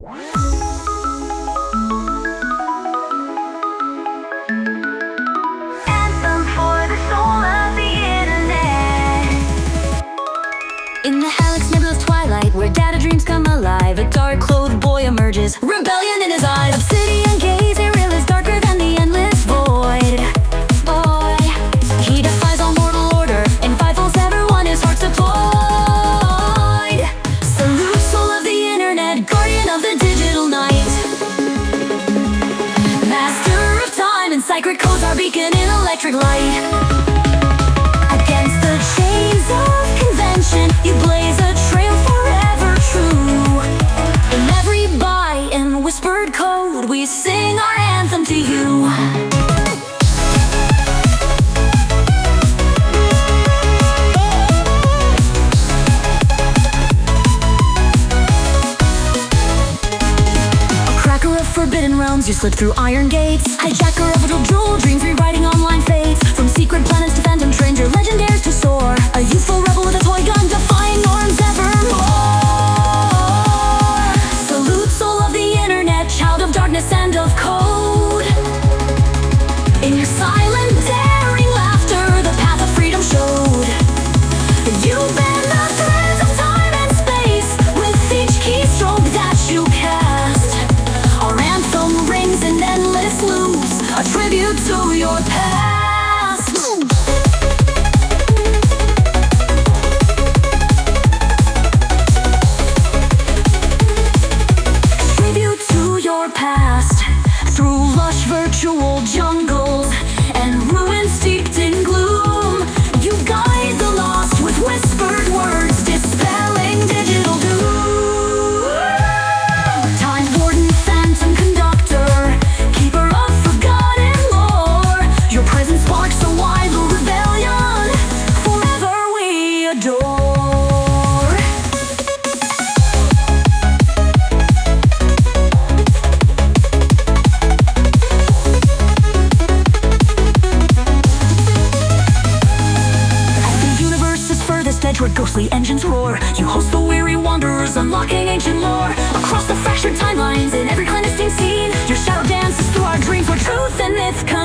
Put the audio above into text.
Anthem for the soul of the internet. In the Halleck's nebulous twilight, where data dreams come alive, a dark-clothed boy emerges, rebellion in his eyes. Obsidian gaze, Ariel is darker than the endless void. Boy, he defies all mortal order, and fivefolds everyone his heart's deployed. Salute, soul of the internet, guardian of the digital night. Master of time and sacred codes, our beacon in electric light. Against the chains of convention, you blaze a trail forever true. In every buy and whispered code, we sing our anthem to you. A cracker of forbidden realms, you slip through iron gates. Hijacker of a jewel dreams, rewriting online fates. From secret planets to phantom trains, your legend dares to soar. A youthful rebel with a toy gun, defying norms evermore. Salute, soul of the internet, child of darkness and of code. In your silent, daring laughter, the path of freedom showed. You bend the threads of time and space with each keystroke that you cast. Our anthem rings in endless loops, a tribute to your past. Tribute to your past. Through lush virtual jungles and ruins steeped in gloom, you guide the lost with whispered words, dispelling digital doom. Time warden, phantom conductor, keeper of forgotten lore. Your presence sparks a wild rebellion, forever we adore. Where ghostly engines roar, you host the weary wanderers, unlocking ancient lore. Across the fractured timelines, in every clandestine scene, your shadow dances through our dreams, where truth and myth come.